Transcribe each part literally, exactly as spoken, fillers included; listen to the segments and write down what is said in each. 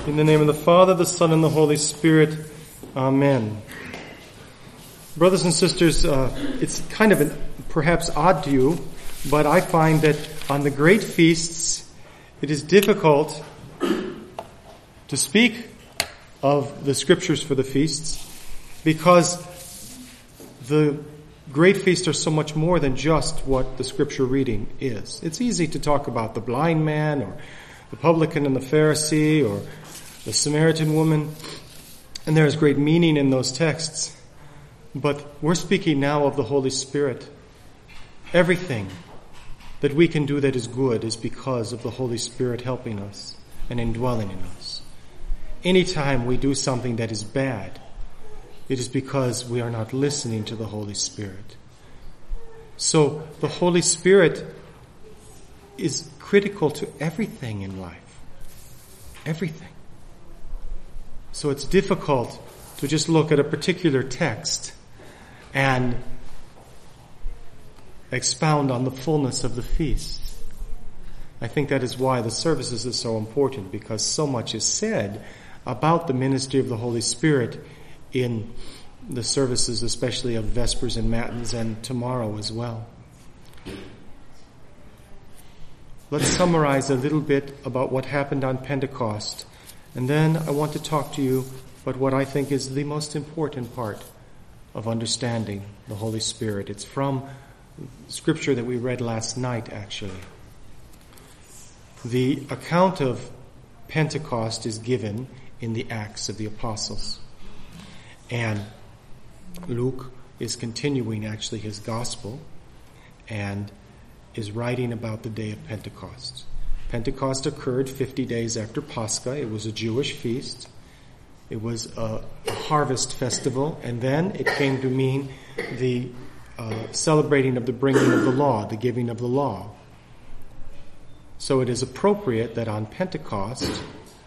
In the name of the Father, the Son, and the Holy Spirit. Amen. Brothers and sisters, uh, it's kind of an, perhaps odd to you, but I find that on the great feasts, it is difficult to speak of the scriptures for the feasts because the great feasts are so much more than just what the scripture reading is. It's easy to talk about the blind man or the publican and the Pharisee or the Samaritan woman, and there is great meaning in those texts. But we're speaking now of the Holy Spirit. Everything that we can do that is good is because of the Holy Spirit helping us and indwelling in us. Anytime we do something that is bad, it is because we are not listening to the Holy Spirit. So the Holy Spirit is critical to everything in life. Everything. So it's difficult to just look at a particular text and expound on the fullness of the feast. I think that is why the services are so important, because so much is said about the ministry of the Holy Spirit in the services, especially of Vespers and Matins and tomorrow as well. Let's summarize a little bit about what happened on Pentecost, and then I want to talk to you about what I think is the most important part of understanding the Holy Spirit. It's from scripture that we read last night, actually. The account of Pentecost is given in the Acts of the Apostles. And Luke is continuing actually his gospel and is writing about the day of Pentecost. Pentecost occurred fifty days after Pascha. It was a Jewish feast. It was a, a harvest festival, and then it came to mean the uh, celebrating of the bringing of the law, the giving of the law. So it is appropriate that on Pentecost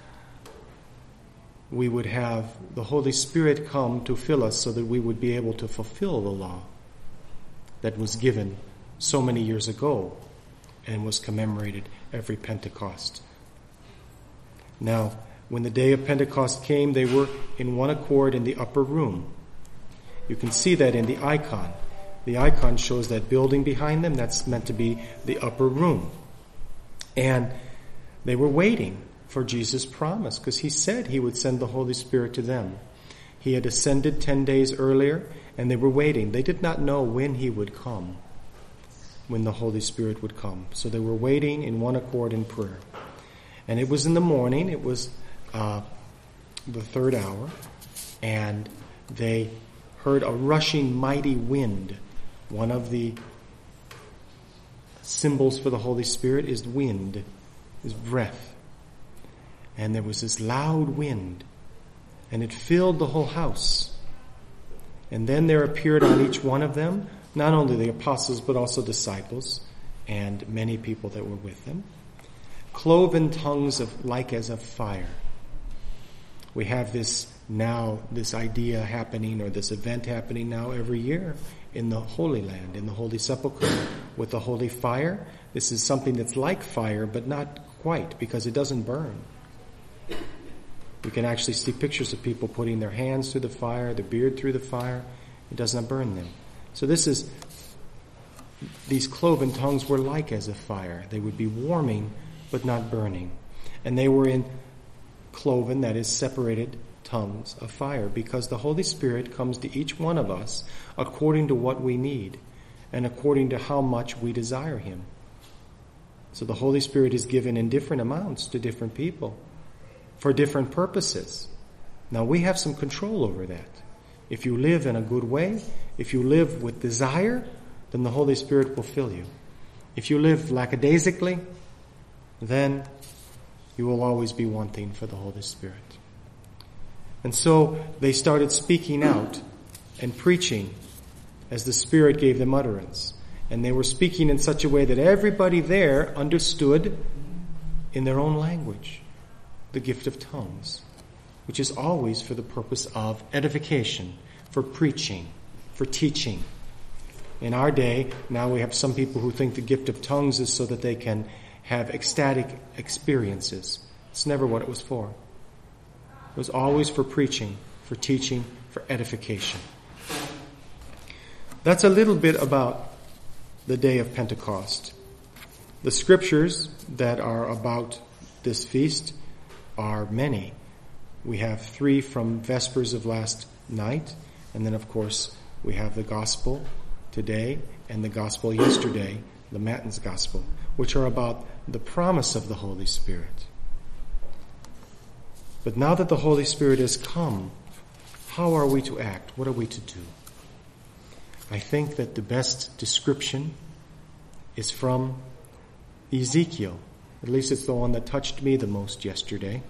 we would have the Holy Spirit come to fill us so that we would be able to fulfill the law that was given so many years ago and was commemorated every Pentecost. Now, when the day of Pentecost came, they were in one accord in the upper room. You can see that in the icon. The icon shows that building behind them. That's meant to be the upper room. And they were waiting for Jesus' promise, because he said he would send the Holy Spirit to them. He had ascended ten days earlier, and they were waiting. They did not know when he would come, when the Holy Spirit would come. So they were waiting in one accord in prayer. And it was in the morning, it was uh, the third hour, and they heard a rushing mighty wind. One of the symbols for the Holy Spirit is wind, is breath. And there was this loud wind, and it filled the whole house. And then there appeared on each one of them, not only the apostles, but also disciples, and many people that were with them, cloven tongues of like as of fire. We have this now, this idea happening, or this event happening now every year in the Holy Land, in the Holy Sepulchre, with the holy fire. This is something that's like fire, but not quite, because it doesn't burn. You can actually see pictures of people putting their hands through the fire, their beard through the fire. It does not burn them. So this is, these cloven tongues were like as a fire. They would be warming, but not burning. And they were in cloven, that is separated tongues of fire, because the Holy Spirit comes to each one of us according to what we need and according to how much we desire him. So the Holy Spirit is given in different amounts to different people for different purposes. Now we have some control over that. If you live in a good way, if you live with desire, then the Holy Spirit will fill you. If you live lackadaisically, then you will always be wanting for the Holy Spirit. And so they started speaking out and preaching as the Spirit gave them utterance. And they were speaking in such a way that everybody there understood in their own language the gift of tongues, which is always for the purpose of edification, for preaching, for teaching. In our day, now we have some people who think the gift of tongues is so that they can have ecstatic experiences. It's never what it was for. was always for preaching, for teaching, for edification. That's a little bit about the day of Pentecost. The scriptures that are about this feast are many. We have three from Vespers of last night, and then of course we have the gospel today and the gospel yesterday, the Matins gospel, which are about the promise of the Holy Spirit. But now that the Holy Spirit has come, how are we to act? What are we to do? I think that the best description is from Ezekiel. At least it's the one that touched me the most yesterday.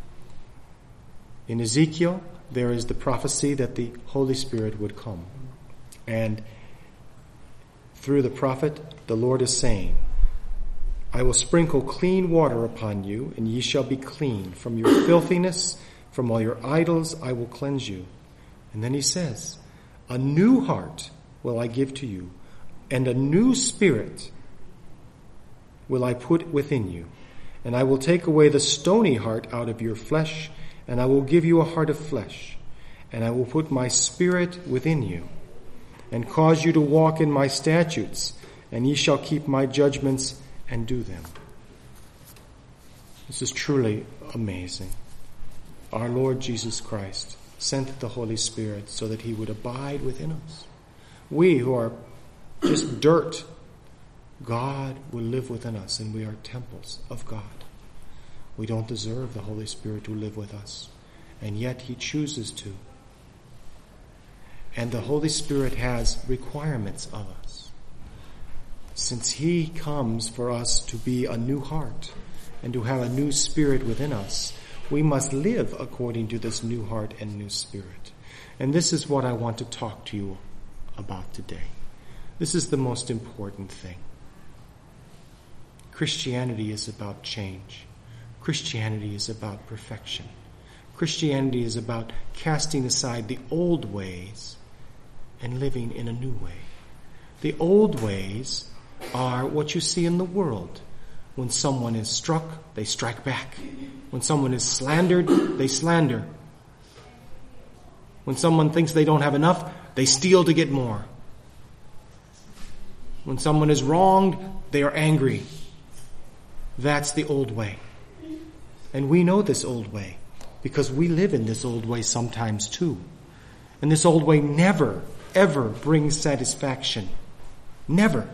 In Ezekiel, there is the prophecy that the Holy Spirit would come. And through the prophet, the Lord is saying, I will sprinkle clean water upon you, and ye shall be clean. From your filthiness, from all your idols, I will cleanse you. And then he says, a new heart will I give to you, and a new spirit will I put within you. And I will take away the stony heart out of your flesh, and I will give you a heart of flesh. And I will put my spirit within you, and cause you to walk in my statutes, and ye shall keep my judgments and do them. This is truly amazing. Our Lord Jesus Christ sent the Holy Spirit so that he would abide within us. We who are just dirt, God will live within us, and we are temples of God. We don't deserve the Holy Spirit to live with us, and yet he chooses to. And the Holy Spirit has requirements of us. Since he comes for us to be a new heart and to have a new spirit within us, we must live according to this new heart and new spirit. And this is what I want to talk to you about today. This is the most important thing. Christianity is about change. Christianity is about perfection. Christianity is about casting aside the old ways and living in a new way. The old ways are what you see in the world. When someone is struck, they strike back. When someone is slandered, they slander. When someone thinks they don't have enough, they steal to get more. When someone is wronged, they are angry. That's the old way. And we know this old way because we live in this old way sometimes too. And this old way never, ever brings satisfaction. Never.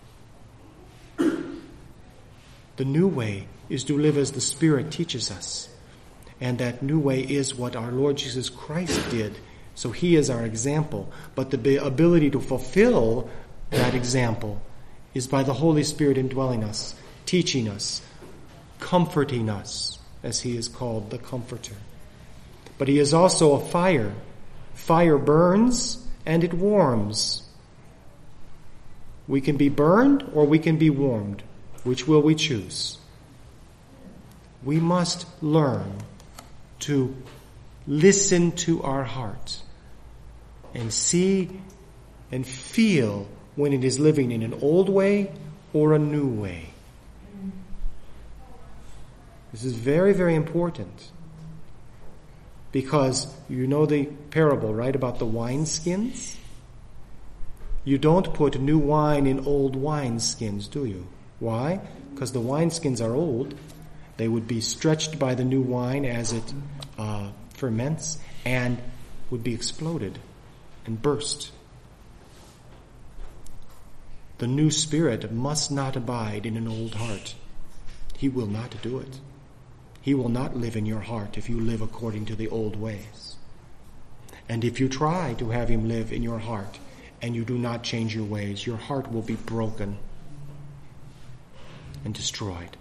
The new way is to live as the Spirit teaches us. And that new way is what our Lord Jesus Christ did. So he is our example. But the ability to fulfill that example is by the Holy Spirit indwelling us, teaching us, comforting us, as he is called the Comforter. But he is also a fire. Fire burns and it warms. We can be burned or we can be warmed. Which will we choose? We must learn to listen to our heart and see and feel when it is living in an old way or a new way. This is very, very important. Because you know the parable, right, about the wineskins? You don't put new wine in old wineskins, do you? Why? Because the wineskins are old. They would be stretched by the new wine as it uh, ferments and would be exploded and burst. The new spirit must not abide in an old heart. He will not do it. He will not live in your heart if you live according to the old ways. And if you try to have him live in your heart and you do not change your ways, your heart will be broken and destroyed.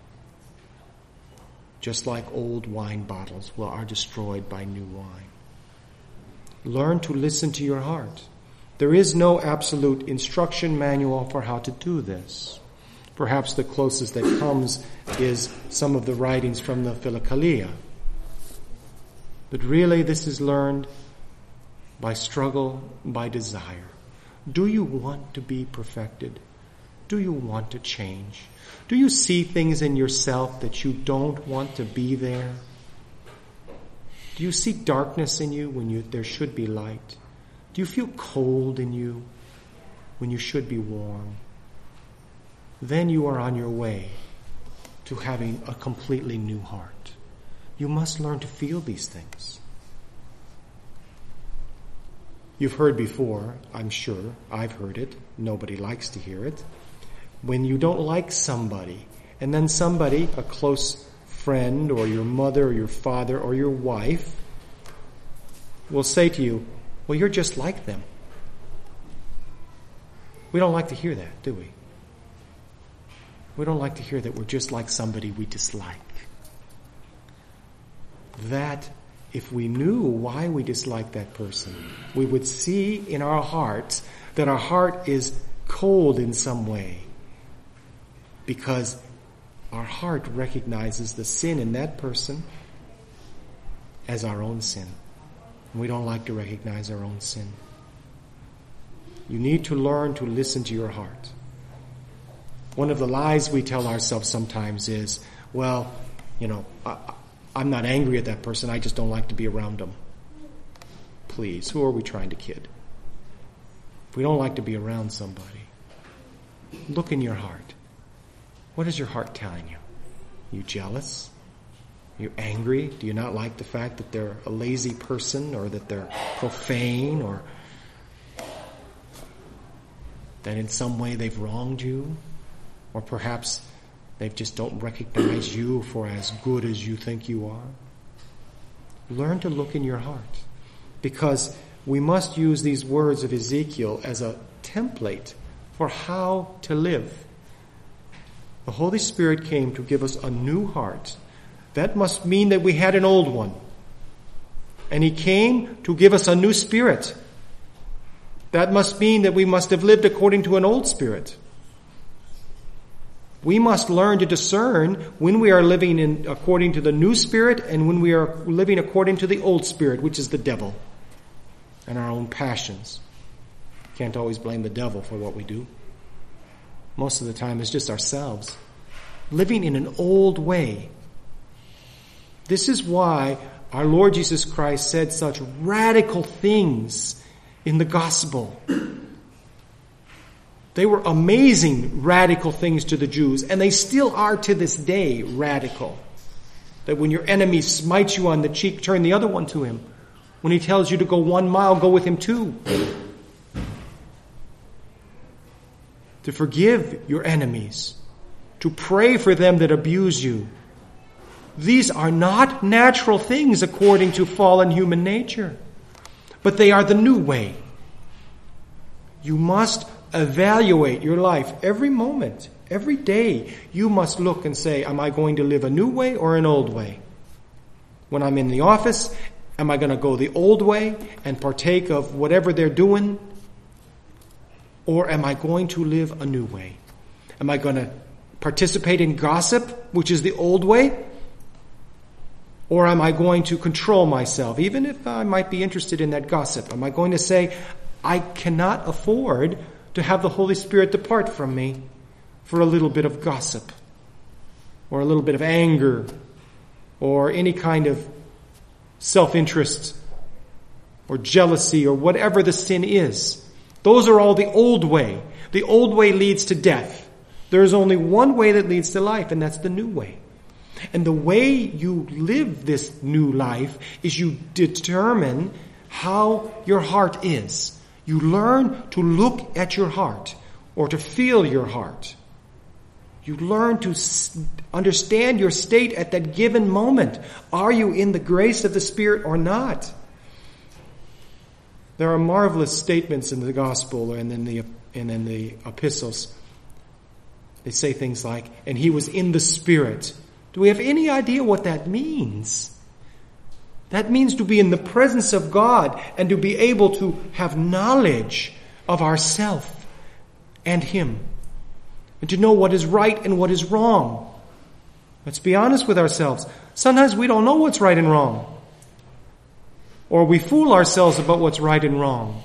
Just like old wine bottles will are destroyed by new wine. Learn to listen to your heart. There is no absolute instruction manual for how to do this. Perhaps the closest that comes is some of the writings from the Philokalia. But really this is learned by struggle, by desire. Do you want to be perfected? Do you want to change? Do you see things in yourself that you don't want to be there? Do you see darkness in you when you, there should be light? Do you feel cold in you when you should be warm? Then you are on your way to having a completely new heart. You must learn to feel these things. You've heard before, I'm sure, I've heard it, nobody likes to hear it. When you don't like somebody, and then somebody, a close friend or your mother or your father or your wife, will say to you, well, you're just like them. We don't like to hear that, do we? We don't like to hear that we're just like somebody we dislike. That, if we knew why we dislike that person, we would see in our hearts that our heart is cold in some way, because our heart recognizes the sin in that person as our own sin. We don't like to recognize our own sin. You need to learn to listen to your heart. One of the lies we tell ourselves sometimes is, well, you know, I, I'm not angry at that person, I just don't like to be around them. Please, who are we trying to kid? If we don't like to be around somebody, look in your heart. What is your heart telling you? Are you jealous? Are you angry? Do you not like the fact that they're a lazy person, or that they're profane, or that in some way they've wronged you? Or perhaps they just don't recognize you for as good as you think you are? Learn to look in your heart, because we must use these words of Ezekiel as a template for how to live. The Holy Spirit came to give us a new heart. That must mean that we had an old one. And He came to give us a new spirit. That must mean that we must have lived according to an old spirit. We must learn to discern when we are living in according to the new spirit and when we are living according to the old spirit, which is the devil and our own passions. Can't always blame the devil for what we do. Most of the time it's just ourselves living in an old way. This is why our Lord Jesus Christ said such radical things in the gospel. They were amazing, radical things to the Jews, and they still are to this day radical. That when your enemy smites you on the cheek, turn the other one to him. When he tells you to go one mile, go with him two. To forgive your enemies. To pray for them that abuse you. These are not natural things according to fallen human nature, but they are the new way. You must evaluate your life every moment, every day. You must look and say, am I going to live a new way or an old way? When I'm in the office, am I going to go the old way and partake of whatever they're doing? Or am I going to live a new way? Am I going to participate in gossip, which is the old way? Or am I going to control myself, even if I might be interested in that gossip? Am I going to say, I cannot afford to have the Holy Spirit depart from me for a little bit of gossip, or a little bit of anger, or any kind of self-interest, or jealousy, or whatever the sin is? Those are all the old way. The old way leads to death. There is only one way that leads to life, and that's the new way. And the way you live this new life is you determine how your heart is. You learn to look at your heart, or to feel your heart. You learn to understand your state at that given moment. Are you in the grace of the Spirit or not? There are marvelous statements in the gospel and in the and in the epistles. They say things like, and he was in the Spirit. Do we have any idea what that means? That means to be in the presence of God and to be able to have knowledge of ourself and Him. And to know what is right and what is wrong. Let's be honest with ourselves. Sometimes we don't know what's right and wrong. Or we fool ourselves about what's right and wrong.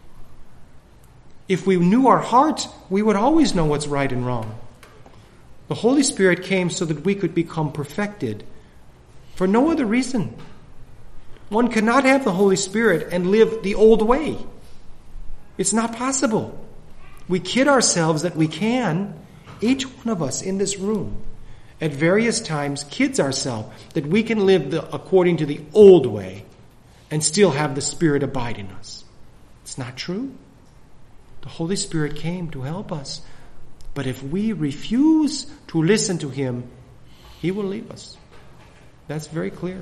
If we knew our heart, we would always know what's right and wrong. The Holy Spirit came so that we could become perfected for no other reason. One cannot have the Holy Spirit and live the old way. It's not possible. We kid ourselves that we can. Each one of us in this room at various times kids ourselves that we can live the, according to the old way and still have the Spirit abide in us. It's not true. The Holy Spirit came to help us. But if we refuse to listen to Him, He will leave us. That's very clear.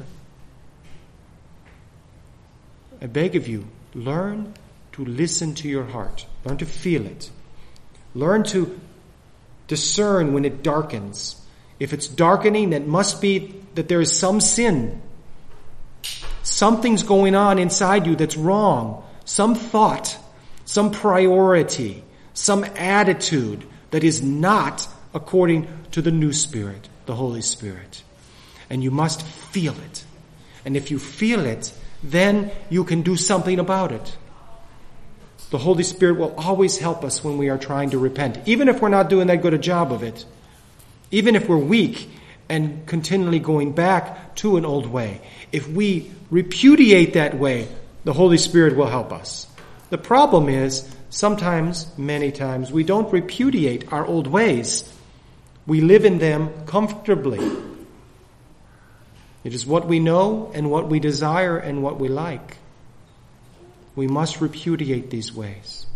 I beg of you, learn to listen to your heart. Learn to feel it. Learn to discern when it darkens. If it's darkening, it must be that there is some sin. Something's going on inside you that's wrong. Some thought, some priority, some attitude that is not according to the new Spirit, the Holy Spirit. And you must feel it. And if you feel it, then you can do something about it. The Holy Spirit will always help us when we are trying to repent, even if we're not doing that good a job of it. Even if we're weak and continually going back to an old way. If we repudiate that way, the Holy Spirit will help us. The problem is, sometimes, many times, we don't repudiate our old ways. We live in them comfortably. It is what we know and what we desire and what we like. We must repudiate these ways.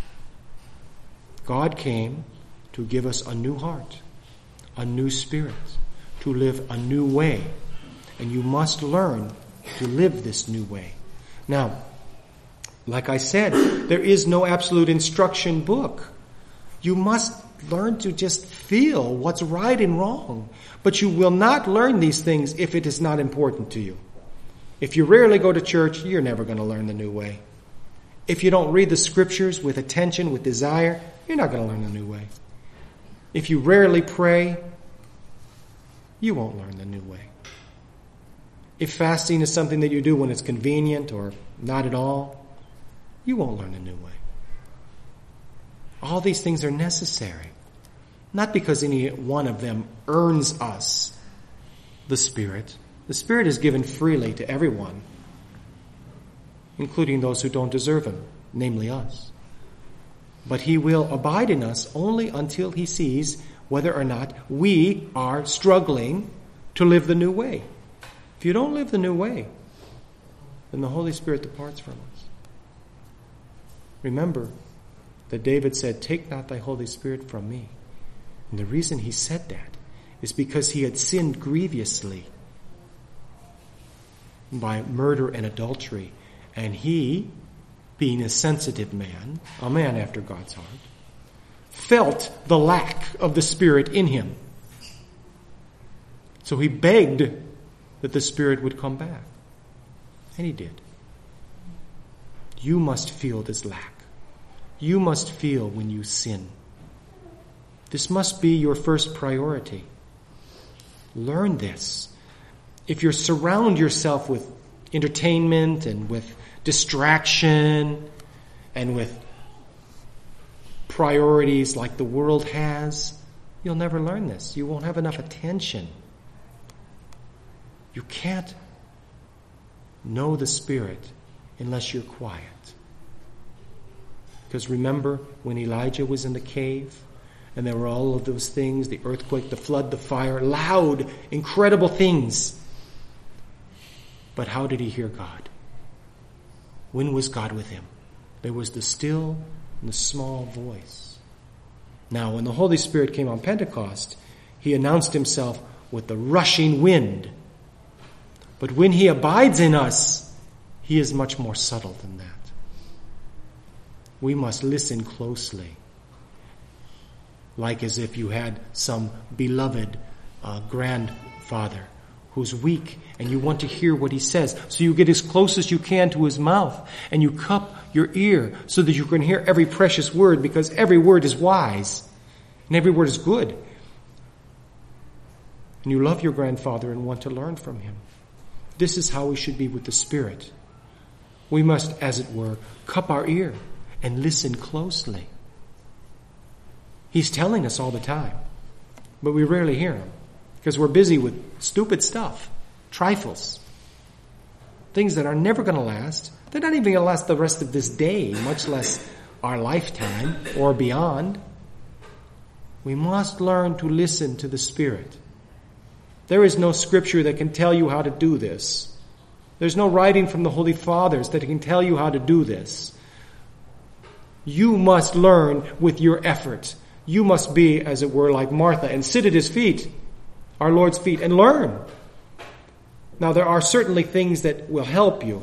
God came to give us a new heart, a new spirit, to live a new way. And you must learn to live this new way. Now, like I said, there is no absolute instruction book. You must learn to just feel what's right and wrong. But you will not learn these things if it is not important to you. If you rarely go to church, you're never going to learn the new way. If you don't read the scriptures with attention, with desire, you're not going to learn the new way. If you rarely pray, you won't learn the new way. If fasting is something that you do when it's convenient or not at all, you won't learn the new way. All these things are necessary. Not because any one of them earns us the Spirit. The Spirit is given freely to everyone, including those who don't deserve Him, namely us. But He will abide in us only until He sees whether or not we are struggling to live the new way. If you don't live the new way, then the Holy Spirit departs from us. Remember that David said, "Take not thy Holy Spirit from me." And the reason he said that is because he had sinned grievously by murder and adultery. And he, being a sensitive man, a man after God's heart, felt the lack of the Spirit in him. So he begged that the Spirit would come back. And he did. You must feel this lack. You must feel when you sin. This must be your first priority. Learn this. If you surround yourself with entertainment and with distraction and with priorities like the world has, you'll never learn this. You won't have enough attention. You can't know the Spirit unless you're quiet. Because remember when Elijah was in the cave and there were all of those things, the earthquake, the flood, the fire, loud, incredible things. But how did he hear God? When was God with him? There was the still and the small voice. Now, when the Holy Spirit came on Pentecost, He announced Himself with the rushing wind. But when He abides in us, He is much more subtle than that. We must listen closely, like as if you had some beloved uh, grandfather who's weak and you want to hear what he says. So you get as close as you can to his mouth and you cup your ear so that you can hear every precious word, because every word is wise and every word is good. And you love your grandfather and want to learn from him. This is how we should be with the Spirit. We must, as it were, cup our ear and listen closely. He's telling us all the time, but we rarely hear Him because we're busy with stupid stuff, trifles. things that are never going to last. They're not even going to last the rest of this day, much less our lifetime or beyond. We must learn to listen to the Spirit. There is no scripture that can tell you how to do this. There's no writing from the Holy Fathers that can tell you how to do this. You must learn with your effort. You must be, as it were, like Martha and sit at his feet, our Lord's feet, and learn. Now, there are certainly things that will help you.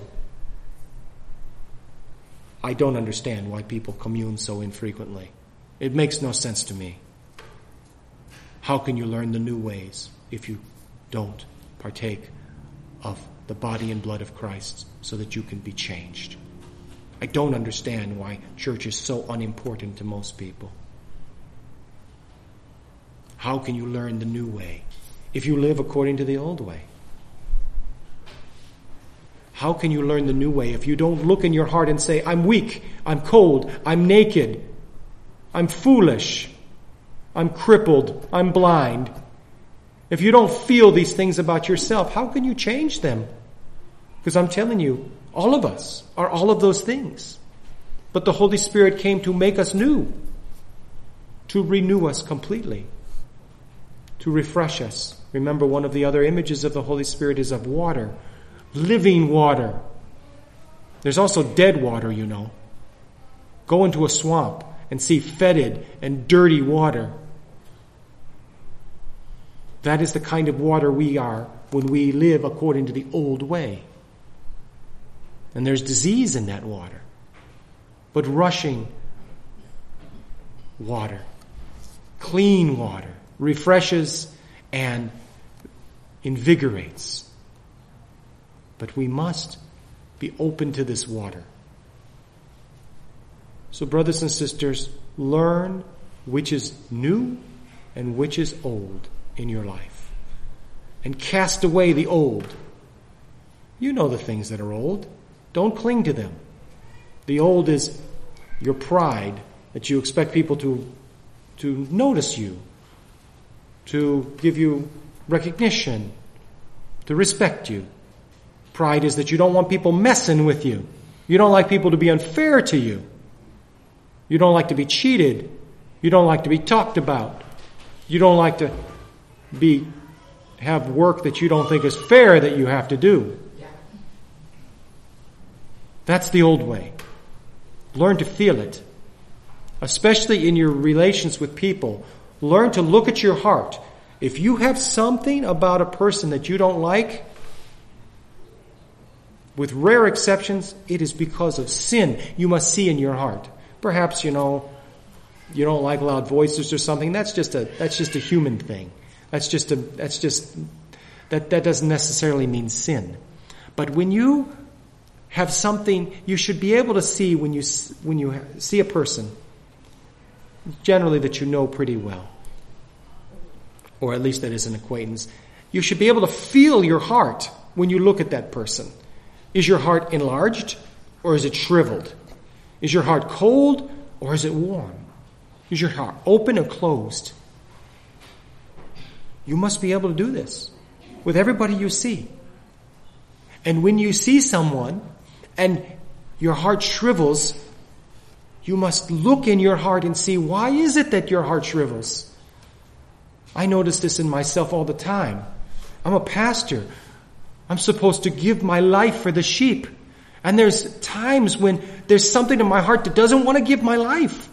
I don't understand why people commune so infrequently. It makes no sense to me. How can you learn the new ways if you don't partake of the body and blood of Christ so that you can be changed? I don't understand why church is so unimportant to most people. How can you learn the new way if you live according to the old way? How can you learn the new way if you don't look in your heart and say, I'm weak, I'm cold, I'm naked, I'm foolish, I'm crippled, I'm blind? If you don't feel these things about yourself, how can you change them? Because I'm telling you, all of us are all of those things. But the Holy Spirit came to make us new, to renew us completely, to refresh us. Remember, one of the other images of the Holy Spirit is of water, living water. There's also dead water, you know. Go into a swamp and see fetid and dirty water. That is the kind of water we are when we live according to the old way. And there's disease in that water. But rushing water, clean water, refreshes and invigorates. But we must be open to this water. So, brothers and sisters, learn which is new and which is old in your life. And cast away the old. You know the things that are old. Don't cling to them. The old is your pride, that you expect people to, to notice you, to give you recognition, to respect you. Pride is that you don't want people messing with you. You don't like people to be unfair to you. You don't like to be cheated. You don't like to be talked about. You don't like to be have work that you don't think is fair that you have to do. That's the old way. Learn to feel it. Especially in your relations with people. Learn to look at your heart. If you have something about a person that you don't like, with rare exceptions, it is because of sin you must see in your heart. Perhaps, you know, you don't like loud voices or something. That's just a that's just a human thing. That's just a that's just that that doesn't necessarily mean sin. But when you have something, you should be able to see when you when you see a person, generally that you know pretty well, or at least that is an acquaintance. You should be able to feel your heart when you look at that person. Is your heart enlarged or is it shriveled? Is your heart cold or is it warm? Is your heart open or closed? You must be able to do this with everybody you see. And when you see someone and your heart shrivels, you must look in your heart and see, why is it that your heart shrivels? I notice this in myself all the time. I'm a pastor. I'm supposed to give my life for the sheep. And there's times when there's something in my heart that doesn't want to give my life.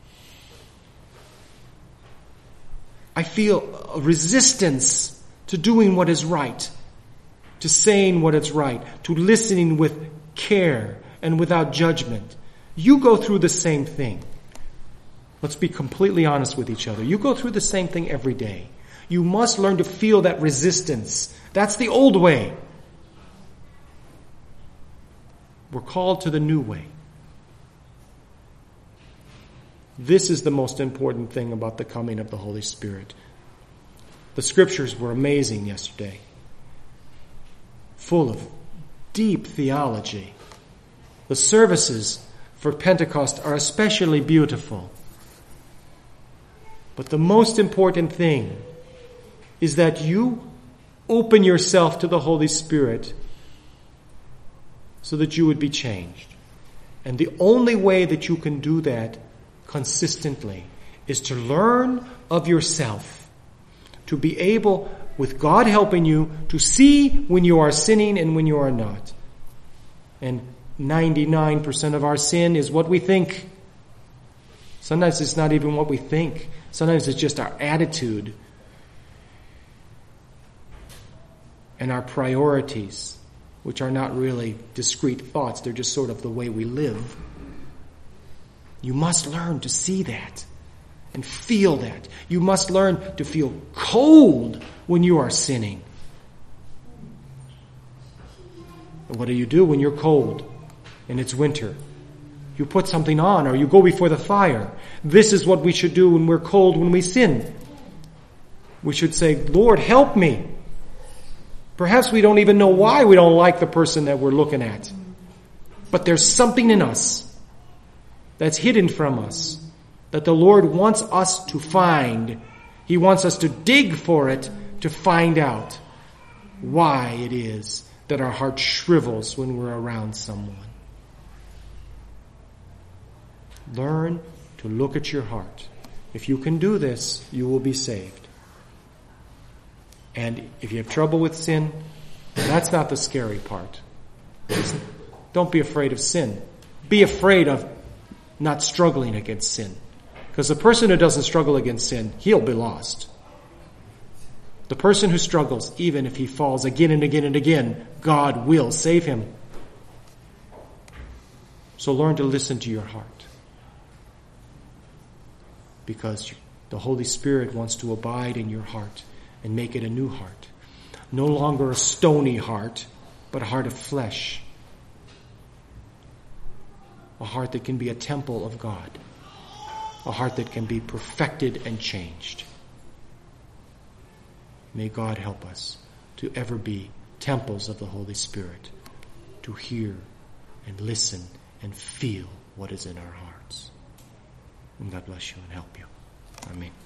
I feel a resistance to doing what is right, to saying what is right, to listening with care and without judgment. You go through the same thing. Let's be completely honest with each other. You go through the same thing every day. You must learn to feel that resistance. That's the old way. We're called to the new way. This is the most important thing about the coming of the Holy Spirit. The scriptures were amazing yesterday, full of deep theology. The services for Pentecost are especially beautiful. But the most important thing is that you open yourself to the Holy Spirit so that you would be changed. And the only way that you can do that consistently is to learn of yourself, to be able, with God helping you, to see when you are sinning and when you are not. And ninety-nine percent of our sin is what we think. Sometimes it's not even what we think. Sometimes it's just our attitude and our priorities, which are not really discrete thoughts. They're just sort of the way we live. You must learn to see that and feel that. You must learn to feel cold when you are sinning. And what do you do when you're cold and it's winter? You put something on, or you go before the fire. This is what we should do when we're cold, when we sin. We should say, Lord, help me. Perhaps we don't even know why we don't like the person that we're looking at. But there's something in us that's hidden from us that the Lord wants us to find. He wants us to dig for it to find out why it is that our heart shrivels when we're around someone. Learn to look at your heart. If you can do this, you will be saved. And if you have trouble with sin, that's not the scary part. Don't be afraid of sin. Be afraid of not struggling against sin. Because the person who doesn't struggle against sin, he'll be lost. The person who struggles, even if he falls again and again and again, God will save him. So learn to listen to your heart. Because the Holy Spirit wants to abide in your heart and make it a new heart. No longer a stony heart, but a heart of flesh. A heart that can be a temple of God. A heart that can be perfected and changed. May God help us to ever be temples of the Holy Spirit, to hear and listen and feel what is in our hearts. And God bless you and help you. Amen.